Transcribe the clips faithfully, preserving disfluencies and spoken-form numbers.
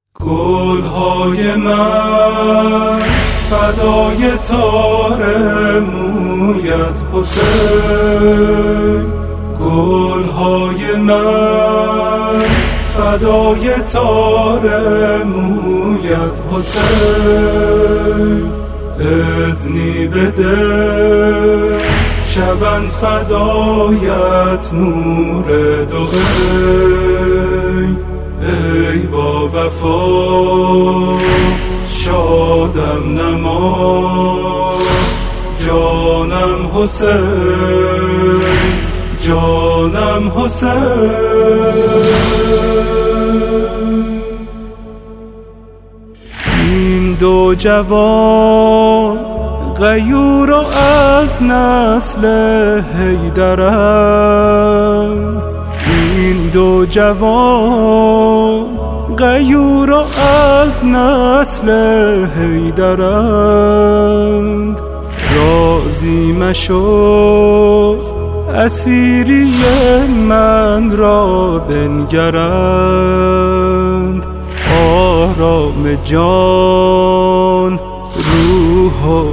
گلهای من فدای تار مویت حسین، گلهای من فدای تار مویت حسین. اذنی بده شبند فدایت نور دو عین. ای با وفا شادم نما، جانم حسین، جانم حسین. این دو جوان غیور و از نسل حیدرند، این دو جوان غیور و از نسل حیدرند. راضی مشو اسیری من را بنگرند، آرام جان روح و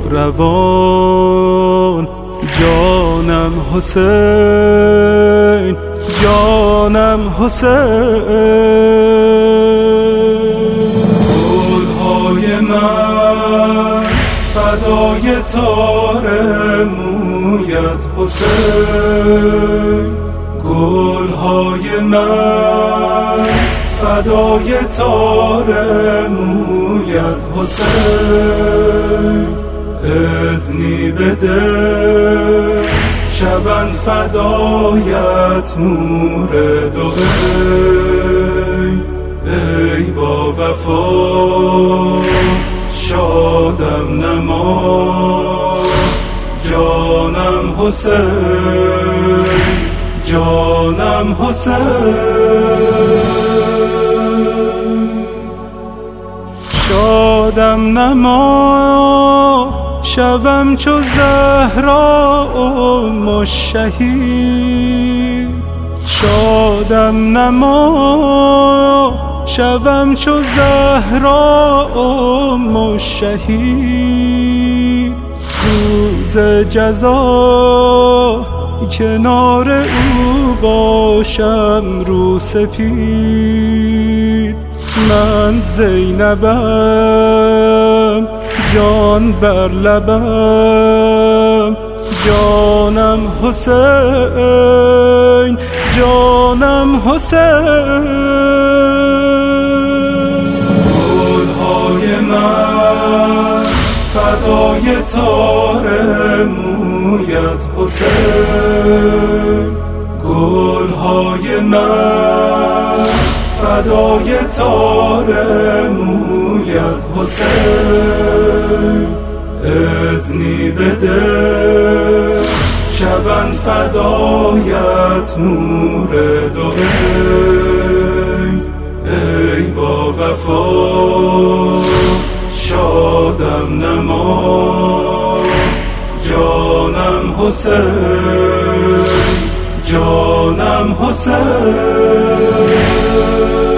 روان. جانم حسین، جانم حسین. گلهای من فدای تار مویت حسین، گلهای من فدای تار مویت حسین. اذنی بده شبند فدایت نور دو عین. ای با وفا شادم نما، جانم حسین، جانم حسین. شادم نما شوم چو زهرا ام الشهید، شادم نما شوم چو زهرا ام الشهید. روز جزا کنار او باشم رو سپید. من زینبم جان بر لبم، جانم حسین، جانم حسین. گلهای من فدای تار مویت حسین، گلهای من فدای تار مویت حسین. اذنی بده شبند فدایت نور دو عین. ای با وفا شادم نما، جانم حسین، جانم حسین.